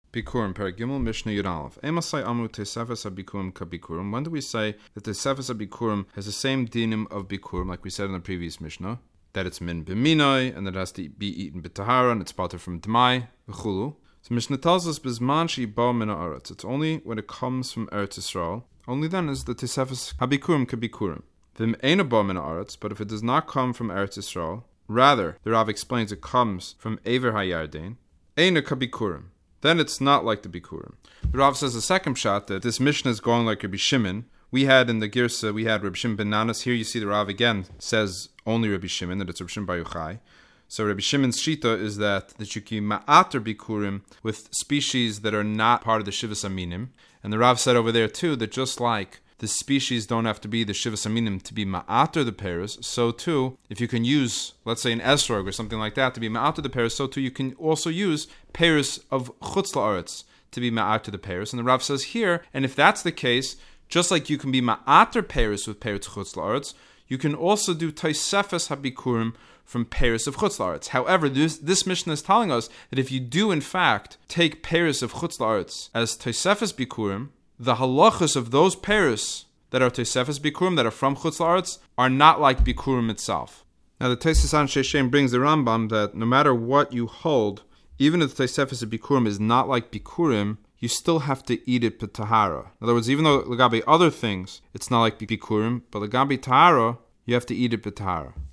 Bikurim, Paragimel, Mishnah Yud Aleph. Emasai Amu Tesefes HaBikurim Kabikurim. When do we say that Tesefes HaBikurim has the same dinim of Bikurim, like we said in the previous Mishnah? That it's min b'minoi, and that it has to be eaten b'tahara, and it's pater from d'mai, v'chulu. So Mishnah tells us, Bizman she'ba min ha'aretz. It's only when it comes from Eretz Yisrael. Only then is the Tesefes HaBikurim Kabikurim. V'im eina ba min ha'aretz, but if it does not come from Eretz Yisrael, rather, the Rav explains it comes from Ever HaYarden, eina kabikurim. Then it's not like the Bikurim. The Rav says the second shot that this Mishnah is going like Rabbi Shimon. We had in the Girsa, we had Rabbi Shimon ben Nanas. Here you see the Rav again says only Rabbi Shimon, that it's Rabbi Shimon bar Yochai. So Rabbi Shimon's shita is that you can ma'ater Bikurim with species that are not part of the Shivas Aminim. And the Rav said over there too that just like the species don't have to be the Shivas Aminim to be ma'ater the pears, so too, if you can use, let's say an esrog or something like that to be ma'ater the pears, so too you can also use pears of chutz la'aretz to be ma'ater the pears. And the Rav says here, and if that's the case, just like you can be ma'ater pears with pears chutz la'aretz, you can also do Tosefes HaBikurim from pears of chutz la'aretz. However, this Mishnah is telling us that if you do in fact take pears of chutz la'aretz as Tosefes Bikurim, the halachas of those pears that are Tosefes Bikurim, that are from Chutz La'aretz, are not like Bikurim itself. Now the Tosefos Anshe Shem brings the Rambam that no matter what you hold, even if the Tosefes Bikurim is not like Bikurim, you still have to eat it b'tahara. In other words, even though Lagabi other things, it's not like Bikurim, but Lagabi Tahara, you have to eat it b'tahara.